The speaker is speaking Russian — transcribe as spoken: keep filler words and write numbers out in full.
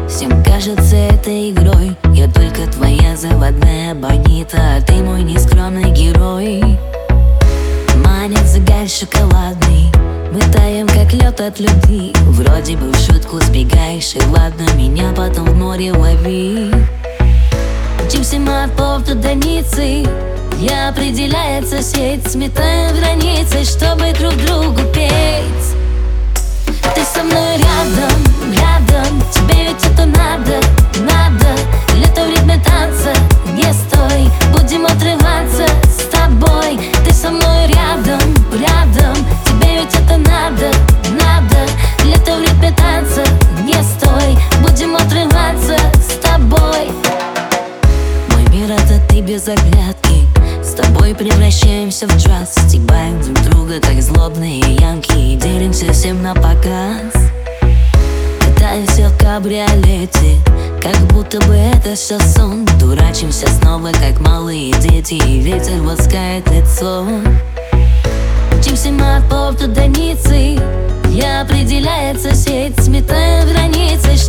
Всем кажется это игрой. Я только твоя заводная бонита, а ты мой нескромный герой. Манит загарь шоколадный, мы таем как лед от любви. Вроде бы в шутку сбегаешь, и ладно, меня потом в море лови. Мчимся мы от порта до Ниццы, я определяется сеть. Сметаем границы, чтобы друг другу петь. Ты со мной рядом, рядом, тебе ведь это надо, надо. Лето в ритме танца, не стой, будем отрываться с тобой. Ты со мной рядом, рядом, тебе ведь это надо, надо. Лето в ритме танца, не стой, будем отрываться с тобой. Мой мир это ты без оглядки, с тобой превращаемся в джаз. Стебаем друг друга, как злобные янки, и делимся всем на показ. Катаемся в кабриолете, как будто бы это все сон. Дурачимся снова, как малые дети, и ветер ласкает лицо. Мчимся мы от порта до Ниццы, я определяется сеть. Сметаем границы,